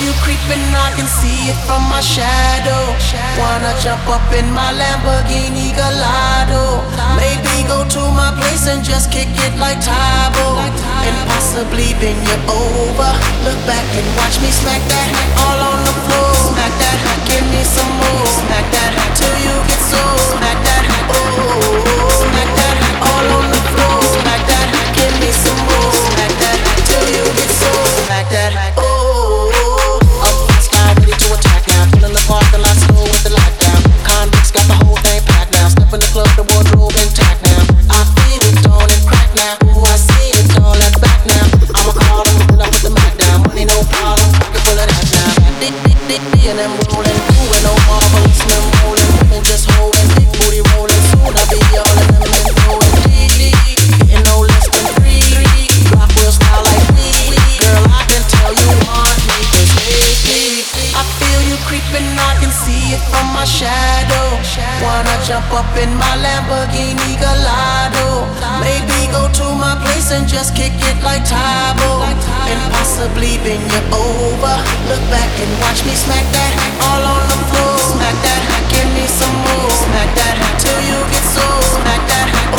you creeping, I can see it from my shadow. Wanna jump up in my Lamborghini Gallardo? Maybe go to my place and just kick it like Tybo, and possibly bend you over. Look back and watch me smack that all on the floor. Smack that, give me some more. Smack that till you get so. Smack that, oh, smack that all on the floor. Smack that, give me some more. Smack that till you get so. Smack that, oh. Up in the sky, ready to attack now. Pulling the parking lot slow with the lockdown. Convicts got the whole thing packed now. Step in the club, the wardrobe intact now. I feel it on and crack now. Ooh, I see it on that back now. I'ma call them, pull up with the Mac down. Money no problem, pocket full of that now. And I'm rolling, doing no marbles, and I'm rolling, women just holding, big booty rolling. Soon I'll be all in them and going deep, getting no less than 3. Rockwell style like me, girl, I can tell you want me, 'cause lately I feel you creeping, I can see it from my shadow. Wanna jump up in my Lamborghini Gallardo? Maybe go to my place and just kick it like Tybo, and possibly bend you over. Look back and watch me smack that all on the floor. Smack that, give me some more. Smack that till you get so. Smack that,